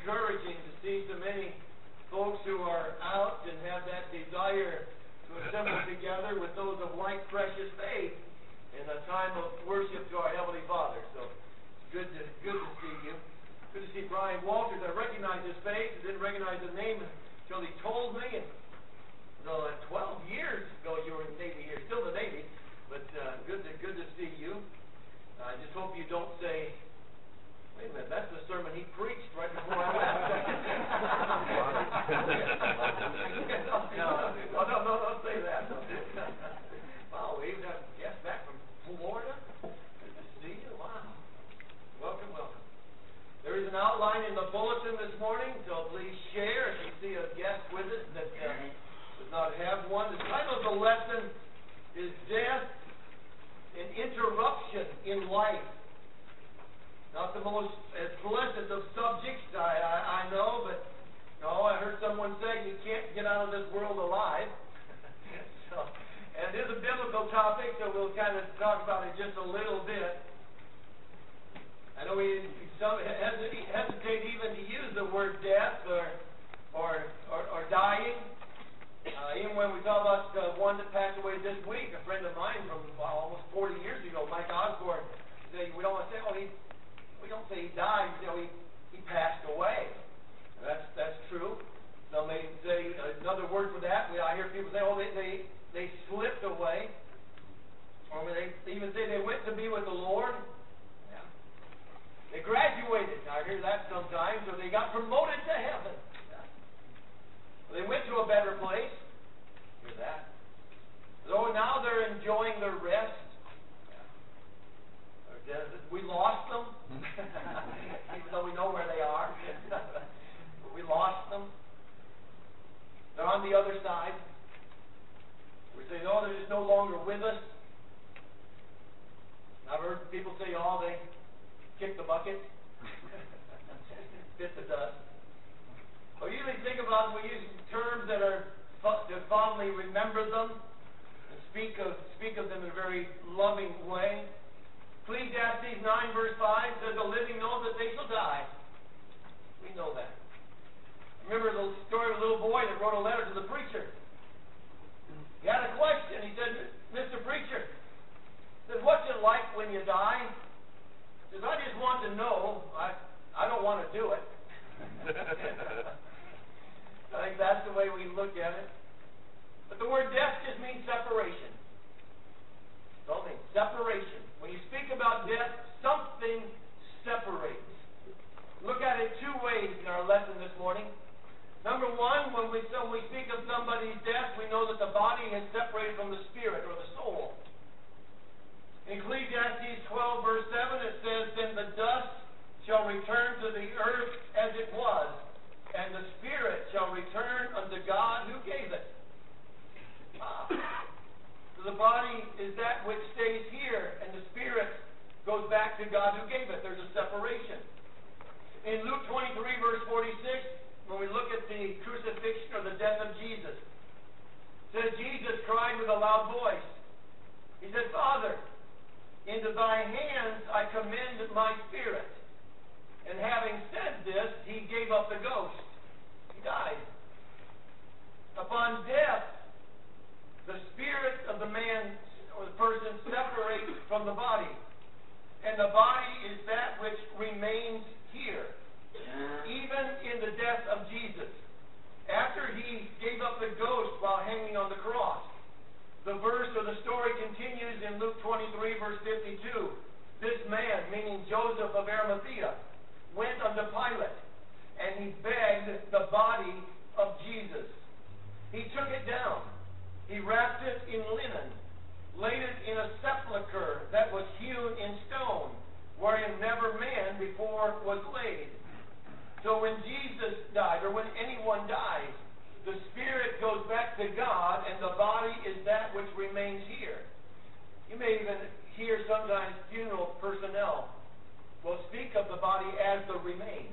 encouraging to see so many folks who are out and have that desire to assemble together with those of like precious faith in a time of worship to our Heavenly Father. So it's good to see you. Good to see Brian Walters. I recognize his face. I didn't recognize his name until he told me. And so 12 years ago you were in the Navy here, still in the Navy, but good to see you. I just hope you don't say, wait a minute, that's the sermon he preached right before I left. No, don't say that. Wow, we even have guests back from Florida. Good to see you. Wow. Welcome. There is an outline in the bulletin this morning, so please share if you see a guest with us that does not have one. The title of the lesson is Death, an Interruption in Life. Not the most pleasant of subjects, I know, but I heard someone say you can't get out of this world alive. And it is a biblical topic, so we'll kind of talk about it just a little bit. I know some hesitate even to use the word death or dying. Even when we talk about one that passed away this week, a friend of mine from almost 40 years ago, Mike Osborne, we don't want to say, we don't say he died, he passed away. And that's true. Some may say another word for that. I hear people say, they slipped away. Or they even say they went to be with the Lord. Yeah. They graduated. I hear that sometimes. Or they got promoted to heaven. Yeah. They went to a better place. Hear that. So now they're enjoying their rest. We lost them, even though we know where they are. But we lost them. They're on the other side. We say, no, they're just no longer with us. I've heard people say, they kicked the bucket. Bit the dust. We usually think about, we use terms that are to fondly remember them and speak of them in a very loving way. Ecclesiastes 9 verse 5 says, the living know that they shall die. We know that. Remember the story of a little boy that wrote a letter to the preacher. He had a question. He said, Mr. Preacher, what's it like when you die? He says, I just want to know. I don't want to do it. I think that's the way we look at it. But the word death just means separation. Don't mean separation. When you speak about death, something separates. Look at it two ways in our lesson this morning. Number one, when we speak of somebody's death, we know that the body is separated from the spirit or the soul. In Ecclesiastes 12 verse 7 it says, then the dust shall return to the earth as it was, and the spirit shall return unto God who gave it. So the body is that which stays here, and the spirit goes back to God who gave it. There's a separation. In Luke 23 verse 46, when we look at the crucifixion or the death of Jesus, it says Jesus cried with a loud voice. He said, Father, into thy hands I commend my spirit. And having said this, he gave up the ghost. He died. Upon death, the spirit of the man or the person separates from the body. And the body is that which remains here. Even in the death of Jesus. After he gave up the ghost while hanging on the cross. The verse or the story continues in Luke 23 verse 52. This man, meaning Joseph of Arimathea, went unto Pilate and he begged the body of Jesus. He took it down. He wrapped it in linen, laid it in a sepulchre that was hewn in stone, wherein never man before was laid. So when Jesus died, or when anyone dies, the spirit goes back to God, and the body is that which remains here. You may even hear sometimes funeral personnel will speak of the body as the remains.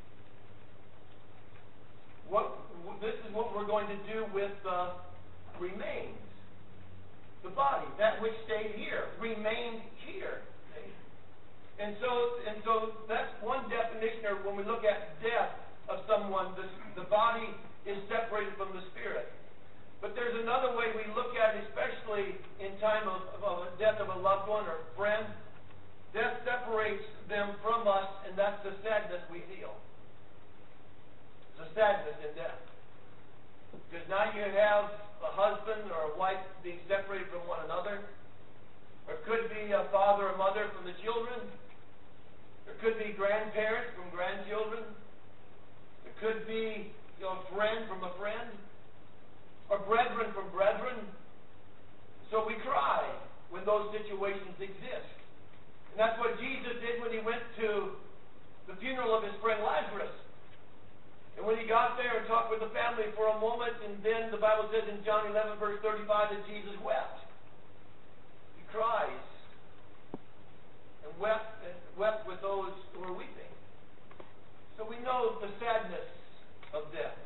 This is what we're going to do with the remains. The body, that which stayed here, remained here. And so that's one definition, or when we look at death, a someone, the body is separated from the spirit. But there's another way we look at it, especially in time of a death of a loved one or friend. Death separates them from us, and that's the sadness we feel. The sadness in death. Because now you have a husband or a wife being separated from one another. Or it could be a father or mother from the children. There could be grandparents from grandchildren. There could be a friend from a friend. Or brethren from brethren. So we cry when those situations exist. And that's what Jesus did when he went to the funeral of his friend Lazarus. And when he got there and talked with the family for a moment, and then the Bible says in John 11, verse 35, that Jesus wept. He cries and wept with those who were weeping. So we know the sadness of death.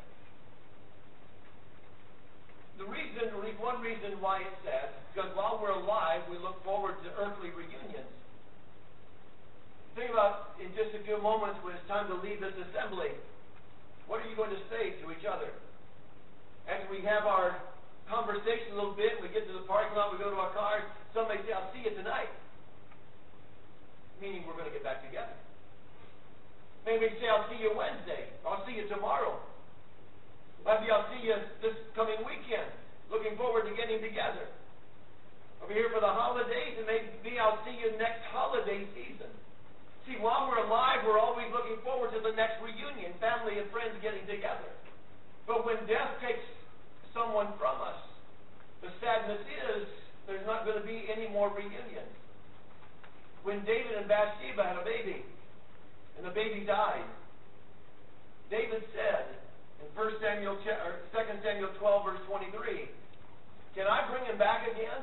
The reason, at least one reason why it's sad, is because while we're alive, we look forward to earthly reunions. Think about in just a few moments when it's time to leave this assembly. What are you going to say to each other? After we have our conversation a little bit, we get to the parking lot, we go to our cars, some may say, I'll see you tonight. Meaning we're going to get back together. Maybe say, I'll see you Wednesday. I'll see you tomorrow. Maybe I'll see you this coming weekend. Looking forward to getting together. I'll be here for the holidays, and maybe I'll see you next holiday season. See, while we're alive, we're always looking forward to the next reunion, family and friends getting together. But when death takes someone from us, the sadness is there's not going to be any more reunions. When David and Bathsheba had a baby, and the baby died, David said in 2 Samuel 12, verse 23, can I bring him back again?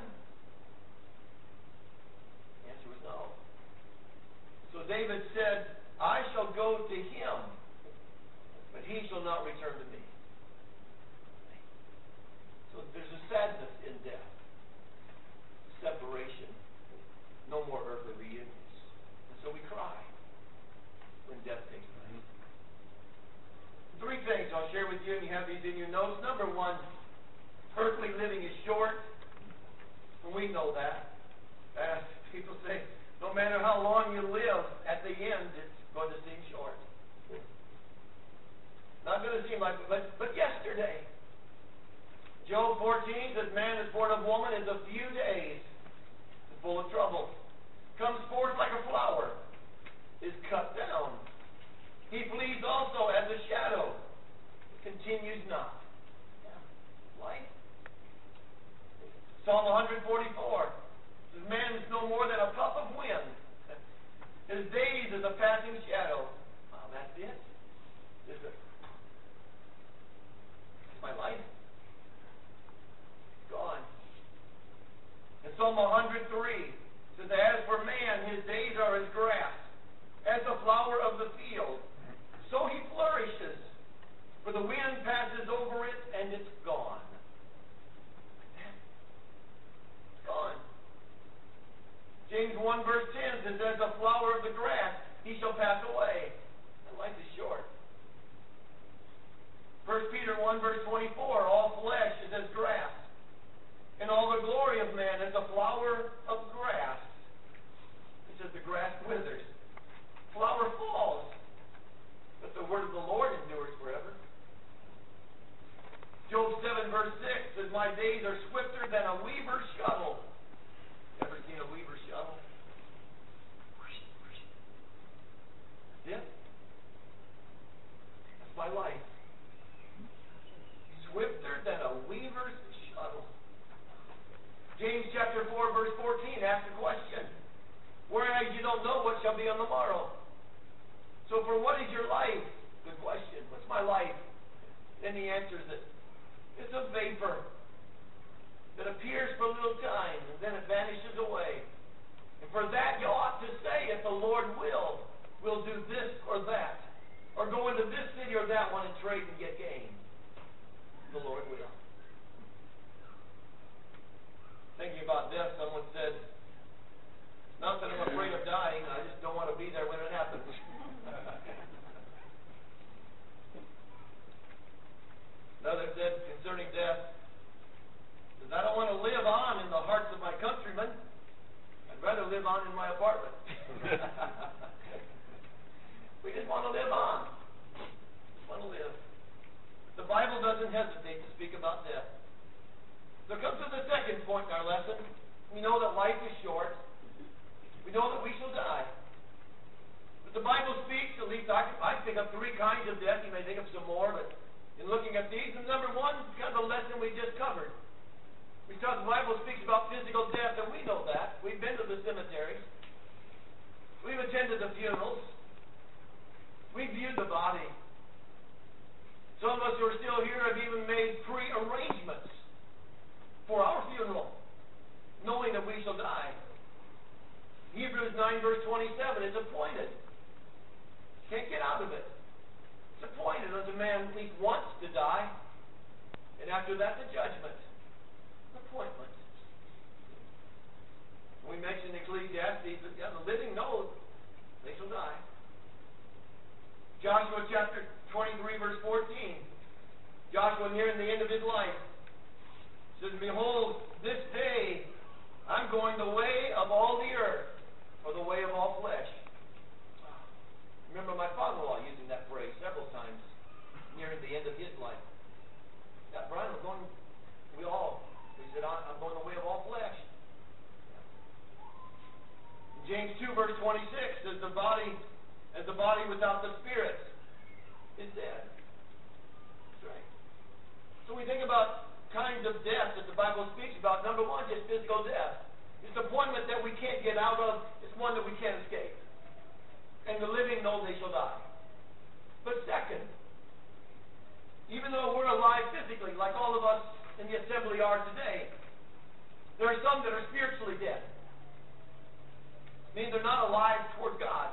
The answer was no. So David said, I shall go to him, but he shall not return to me. So there's a sadness in death. Separation. No more earthly reunions. And so we cry when death takes place. Three things I'll share with you, and you have these in your notes. Number one, earthly living is short, and we know that. As people say, no matter how long you live, at the end, it's going to seem short. Not going to seem like it, but yesterday. Job 14 says, man is born of woman is a few days, full of trouble. Comes forth like a flower, is cut down. He flees also as a shadow, continues not. Life. Psalm 144 says, man is no more than a puff of wind. His days is a passing shadow. Oh, that's it? That's my life. Gone. And Psalm 103 says, as for man, his days are as grass, as the flower of the field. So he flourishes, for the wind passes over it, and it's gone. It's gone. James 1 verse 10 says, as the flower of the grass, he shall pass away. And life is short. 1 Peter 1 verse 24, all flesh is as grass, and all the glory of man as the flower of grass. It says the grass withers. Flower falls, but the word of the Lord endures forever. Job 7 verse 6 says, my days are swifter than a weaver's shuttle. Ever seen a weaver's shuttle? Yeah. That's my life. Swifter than a weaver's shuttle. James chapter 4 verse 14 asks a question. Whereas you don't know what shall be on the morrow. So for what is your life? Good question. What's my life? And he answers it. It's a vapor that appears for a little time and then it vanishes away. And for that you ought to say, if the Lord will, we'll do this or that. Or go into this city or that one and trade and get gain. The Lord will. Thinking about death, someone said, not that I'm afraid of dying, I just don't want to be there when it happens. live on in my apartment. We just want to live on. Just want to live. The Bible doesn't hesitate to speak about death. So come to the second point in our lesson. We know that life is short. We know that we shall die. But the Bible speaks, at least I pick up three kinds of death. You may think of some more, but in looking at these, and number one, kind of the lesson we just covered. Because the Bible speaks about physical death, and we know that. We've been to the cemeteries. We've attended the funerals. We've viewed the body. Some of us who are still here have even made pre-arrangements for our funeral, knowing that we shall die. Hebrews 9 verse 27, it's appointed. Can't get out of it. It's appointed unto man at least once to die, and after that the judgment. Appointment. We mentioned Ecclesiastes, the living know they shall die. Joshua chapter 23 verse 14. Joshua nearing the end of his life says, behold, this day I'm going the way of all the earth, or the way of all flesh. Remember my father-in-law using that phrase several times nearing the end of his life. Yeah, Brian, I'm going, he said, I'm going the way of all flesh. James 2 verse 26 says, the body without the spirit is dead. That's right. So we think about kinds of death that the Bible speaks about. Number one, just physical death. It's the appointment that we can't get out of. It's one that we can't escape. And the living know they shall die. But second, even though we're alive physically, like all of us in the assembly are today, there are some that are spiritually dead. Meaning they're not alive toward God.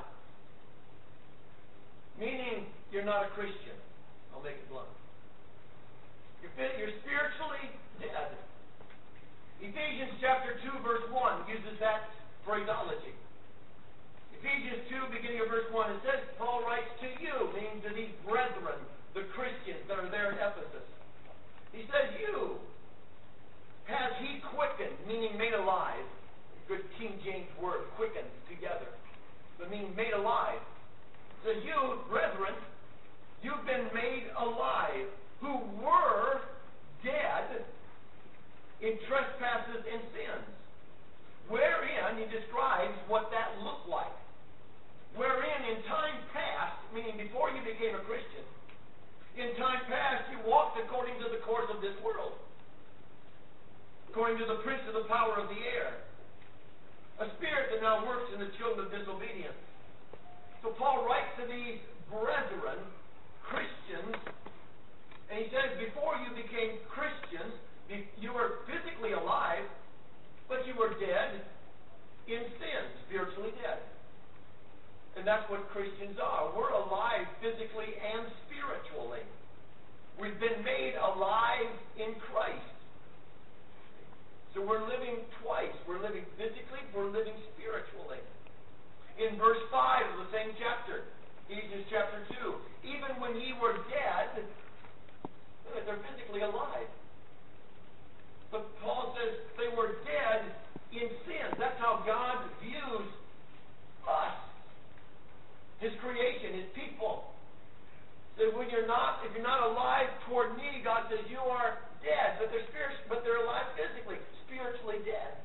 Meaning you're not a Christian. I'll make it blunt. You're spiritually dead. Ephesians chapter 2 verse 1 uses that phraseology. Ephesians 2 beginning of verse 1, it says, Paul writes to you, meaning to these brethren, the Christians that are there in Ephesus. He says, you has he quickened, meaning made alive. Good King James word, quickened together. But meaning made alive. So you, brethren, you've been made alive, who were dead in trespasses and sins. Wherein he describes what that looked like. Wherein in time past, meaning before you became a Christian, in time past you walked according to the course of this world, according to the prince of the power of the air, a spirit that now works in the children of disobedience. So Paul writes to these brethren, Christians, and he says, before you became Christians, you were physically alive, but you were dead in sin, spiritually dead. And that's what Christians are. We're alive physically and spiritually. We've been made alive in Christ. So we're living twice. We're living physically, we're living spiritually. In verse 5 of the same chapter, Ephesians chapter 2, even when ye were dead, they're physically alive. But Paul says they were dead in sin. That's how God views us, His creation, His people. So when if you're not alive toward me, God says you are dead, but they're alive physically, spiritually dead.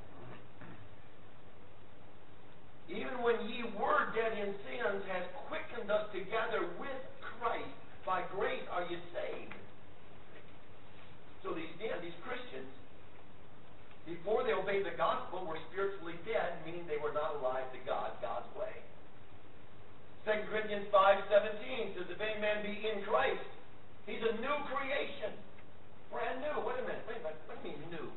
Even when ye were dead in sins, has quickened us together with Christ. By grace are you saved. So these Christians, before they obeyed the gospel, were spiritually dead, meaning they were not alive to God, God's way. 2 Corinthians 5:17 says, if any man be in Christ, he's a new creation. Brand new. Wait a minute. What do you mean new?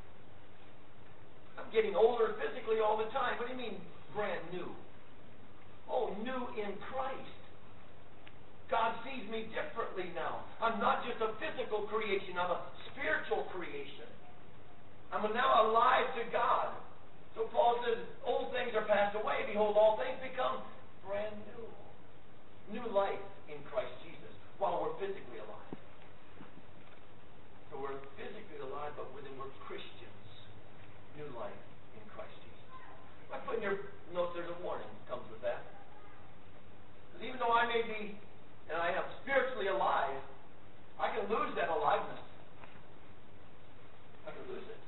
I'm getting older physically all the time. What do you mean brand new? Oh, new in Christ. God sees me differently now. I'm not just a physical creation. I'm a spiritual creation. I'm now alive to God. So Paul says, old things are passed away. Behold, all things become brand new. New life in Christ Jesus while we're physically alive. So we're physically alive, but within we're Christians. New life in Christ Jesus. I put in your notes there's a warning that comes with that. Because even though I may be, and I am spiritually alive, I can lose that aliveness. I can lose it.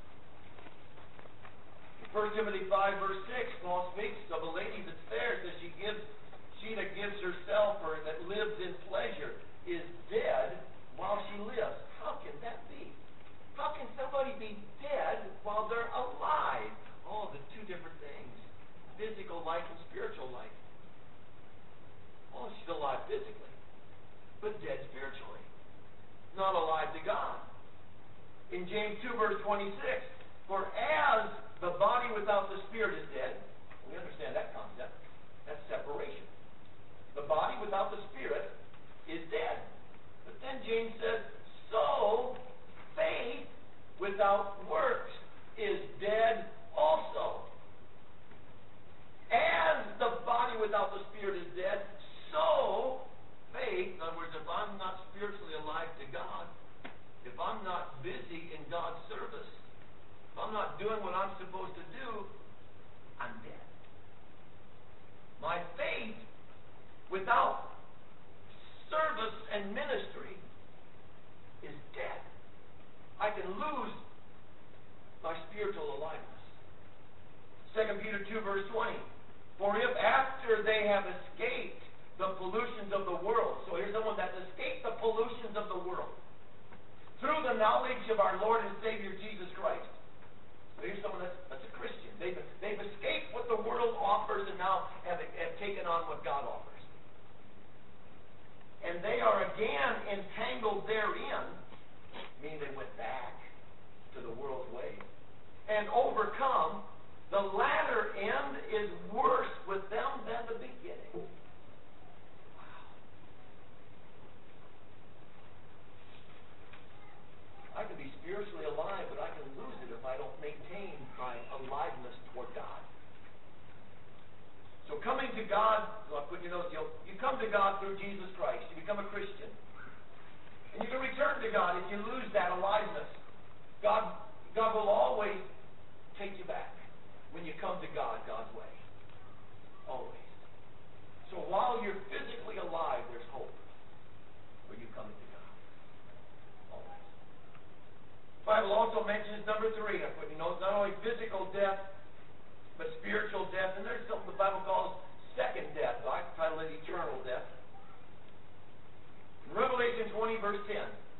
In 1 Timothy 5, verse 6, Paul speaks of a lady that's there, says she that gives herself or that lives in pleasure is dead while she lives. How can that be? How can somebody be dead while they're alive? Oh, the two different things. Physical life and spiritual life. Oh, she's alive physically, but dead spiritually. Not alive to God. In James 2, verse 26, for as the body without the spirit is dead, we understand that concept. That's separation. The body without the spirit is dead. But then James says, so faith without works is dead also. As the body without the spirit is dead, so faith, in other words, if I'm not spiritually alive to God, if I'm not busy in God's service, if I'm not doing what I'm supposed to do, I'm dead. My faith without service and ministry is dead. I can lose my spiritual aliveness. 2 Peter 2, verse 20. For if after they have escaped the pollutions of the world, so here's someone that's escaped the pollutions of the world, through the knowledge of our Lord and Savior Jesus Christ. So here's someone that's a Christian. They've escaped what the world offers and now have taken on what God offers. And they are again entangled therein, meaning they went back to the world's ways, and overcome. The latter end is worse with them than the beginning. Wow. I can be spiritually alive, but I can lose it if I don't maintain my aliveness toward God. So coming to God, well, put your notes, you come to God through Jesus Christ. You become a Christian. And you can return to God if you lose that aliveness. God will always take you back when you come to God God's way. Always. So while you're physically alive, there's hope for you coming to God. Always. The Bible also mentions number 3. I put in notes, not only physical death, but spiritual death. And there's something the Bible calls second death. I title it eternal death. In Revelation 20, verse 10,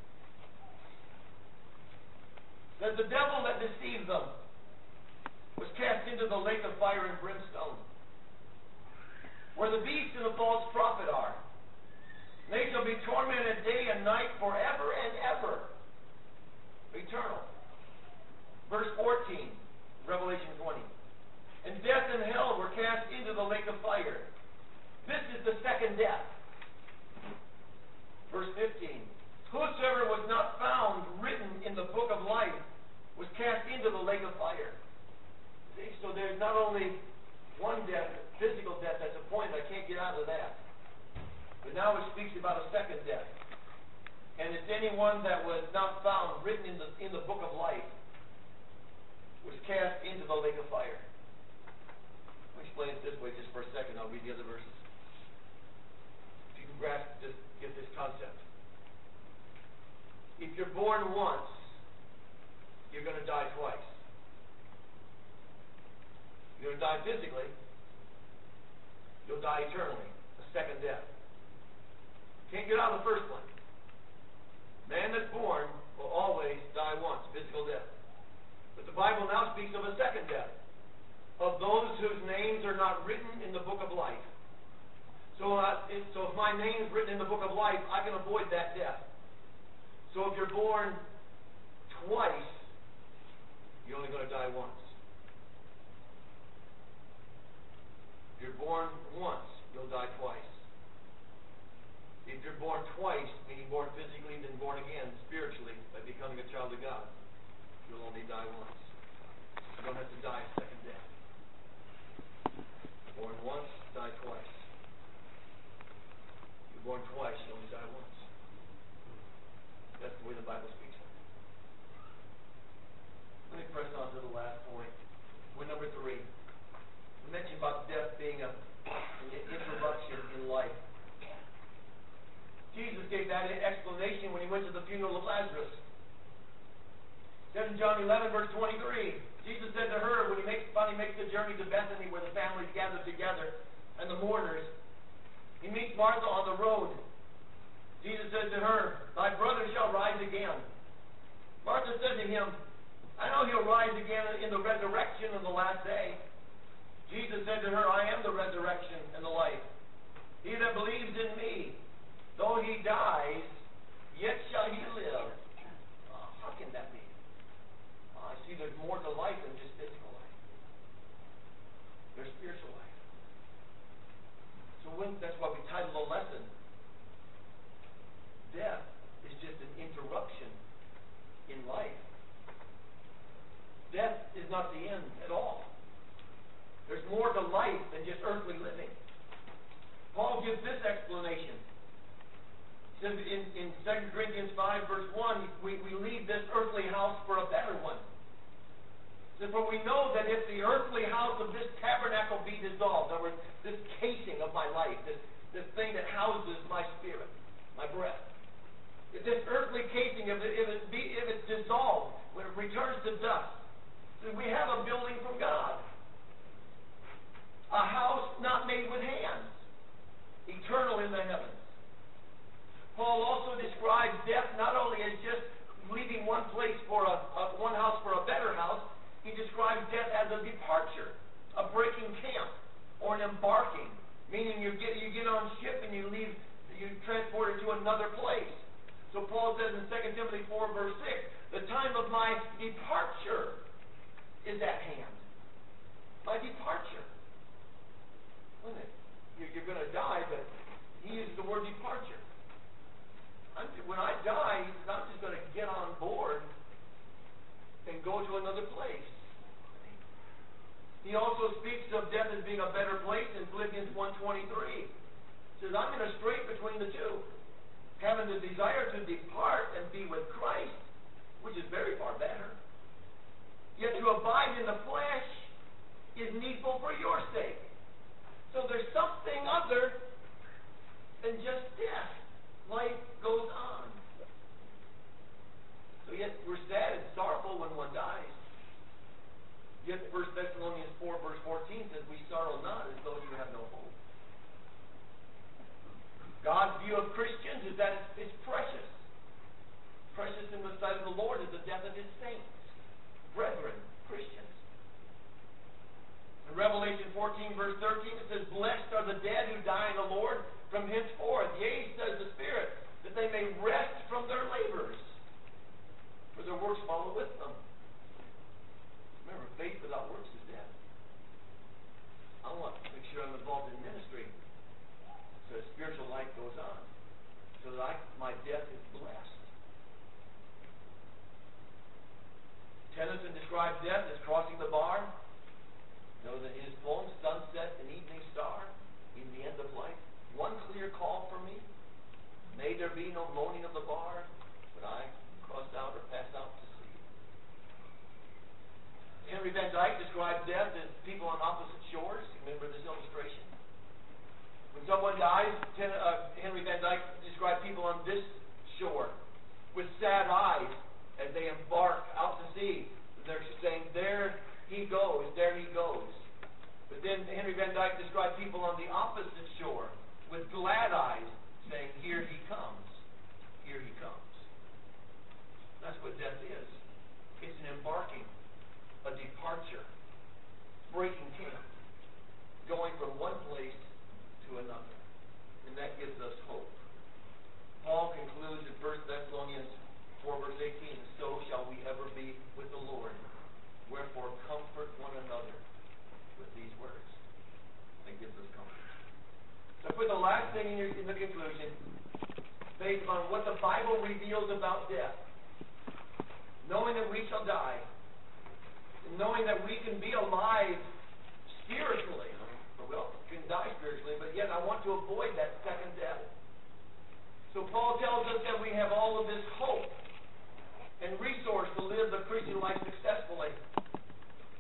says the devil that deceived them was cast into the lake of fire and brimstone, where the beast and the false prophet are. They shall be tormented day and night forever and ever. Eternal. Verse 14, Revelation 20. And death and hell were cast into the lake of fire. This is the second death. Verse 15. Whosoever was not found written in the book of life was cast into the lake of fire. See, so there's not only one death, physical death that's appointed. I can't get out of that. But now it speaks about a second death. And it's anyone that was not found written in the book of life was cast into the lake of fire. Let me explain it this way just for a second. I'll read the other verses. If you can grasp this, get this concept. If you're born once, you're going to die twice. You're going to die physically. You'll die eternally. A second death. Can't get out of the first one. Man that's born will always die once, physical death. But the Bible now speaks of a second death, of those whose names are not written in the book of life. So if my name's written in the book of life, I can avoid that death. So if you're born twice, you're only going to die once. If you're born once, you'll die twice. If you're born twice, meaning born physically, then born again spiritually by becoming a child of God, you'll only die once. You don't have to die a second death. Born once, die twice. You're born twice, you only die once. That's the way the Bible speaks of it. Let me press on to the last point. Point number 3. I mentioned about death being an interruption in life. Jesus gave that explanation when he went to the funeral of Lazarus. It says in John 11, verse 23, Jesus said to her, when he finally makes the journey to Bethany, where the families gathered together, and the mourners, he meets Martha on the road. Jesus said to her, thy brother shall rise again. Martha said to him, I know he'll rise again in the resurrection on the last day. Jesus said to her, I am the resurrection and the life. He that believes in me, though he dies, yet shall he live. How can that be? I see there's more to life than just physical life. There's spiritual life. So that's why we titled the lesson, Death is just an interruption in life. Death is not the end at all. There's more to life than just earthly living. Paul gives this explanation. He says in 2 Corinthians 5, verse 1, we leave this earthly house for a better one. He says, for we know that if the earthly house of this tabernacle be dissolved, in other words, this casing of my life, this thing that houses my spirit, my breath, if this earthly casing, if it's dissolved, when it returns to dust, so we have a building from God. A house not made with hands, eternal in the heavens. Paul also describes death not only as just leaving one place for one house for a better house, he describes death as a departure, a breaking camp, or an embarking, meaning you get on ship and you transport it to another place. So Paul says in 2 Timothy 4, verse 6, the time of my departure is at hand. My departure. You're going to die, but he uses the word departure. When I die, I'm just going to get on board and go to another place. He also speaks of death as being a better place in Philippians 1:23. He says, I'm in a strait between the two, having the desire to depart and be with Christ, which is very far better. Yet to abide in the flesh is needful for your sake. So there's something other than just death. Life goes on. So yet we're sad and sorrowful when one dies. Yet 1 Thessalonians 4, verse 14 says, we sorrow not as though you have no hope. God's view of Christians is that it's precious. Precious in the sight of the Lord is the death of his saints, brethren, Christians. In Revelation 14, verse 13, it says, blessed are the dead who die in the Lord from henceforth. Yea, says the Spirit, that they may rest from their labors, for their works follow with them. Remember, faith without works is dead. I want to make sure I'm involved in ministry so spiritual life goes on, so that my death is blessed. Tennyson described death as crossing the bar. You know that his poem, Sunset and Evening Star, in the end of life, one clear call for me. May there be no moaning of the bar when I cross out or pass out to sea. Henry Van Dyke described death as people on opposite shores. Remember this illustration? When someone dies, Henry Van Dyke described people on this shore with sad eyes as they embark out to sea. They're saying, there he goes, there he goes. But then Henry Van Dyke described people on the opposite shore with glad eyes, saying, here he comes, here he comes. That's what death is. It's an embarking, a departure, breaking camp, going from one place to another. And that gives us hope. Paul concludes in 1 Thessalonians 4, verse 18, so shall we ever be with the Lord. Wherefore comfort one another with these words. That gives us comfort. So I put the last thing in the conclusion, based on what the Bible reveals about death. Knowing that we shall die, and knowing that we can be alive spiritually. Well, we can die spiritually, but yet I want to avoid that second death. So Paul tells us that we have all of this hope and resource to live the Christian life successfully.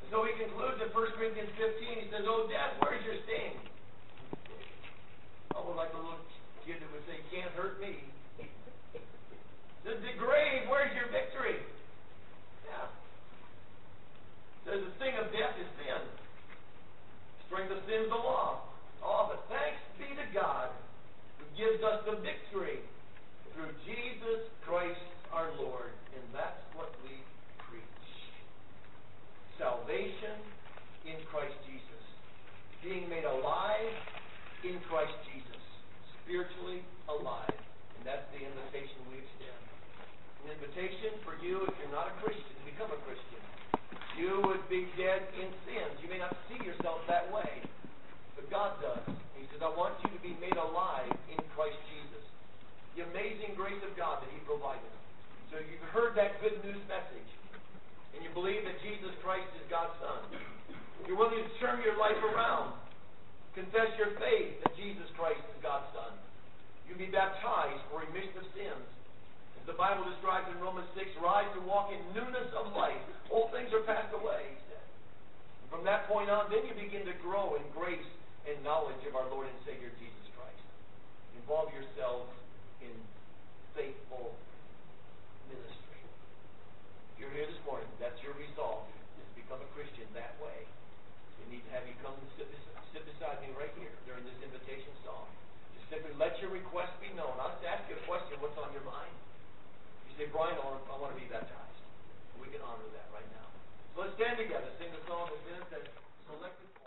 So he concludes in 1 Corinthians 15, he says, "Oh, death, where's your sting?" Almost like a little kid that would say, "You can't hurt me." Says, "The grave, where's your victory?" Yeah. Says, "The sting of death is sin. Strength of sin is the law." Oh, but thanks be to God who gives us the victory through Jesus Christ our Lord. And that's what we preach. Salvation in Christ Jesus. Being made alive in Christ Jesus. Spiritually alive. And that's the invitation we extend. An invitation for you, if you're not a Christian, to become a Christian. You would be dead in sins. You may not see yourself that way, but God does. He says, "I want you to be made alive in Christ Jesus." The amazing grace of God that He provided. So you've heard that good news message, and you believe that Jesus Christ is God's Son. You're willing to turn your life around. Confess your faith that Jesus Christ is God's Son. You'll be baptized for remission of sins. As the Bible describes in Romans 6, "Rise to walk in newness of life. Old things are passed away," he said. And from that point on, then you begin to grow in grace and knowledge of our Lord and Savior Jesus Christ. Involve yourselves in faithful ministry. If you're here this morning, that's your resolve, is to become a Christian that way. We need to have you come and sit beside me right here during this invitation song. Just simply let your request be known. I'll just ask you a question, what's on your mind? You say, "Brian, I want to be baptized." We can honor that right now. So let's stand together, sing the song that's selected.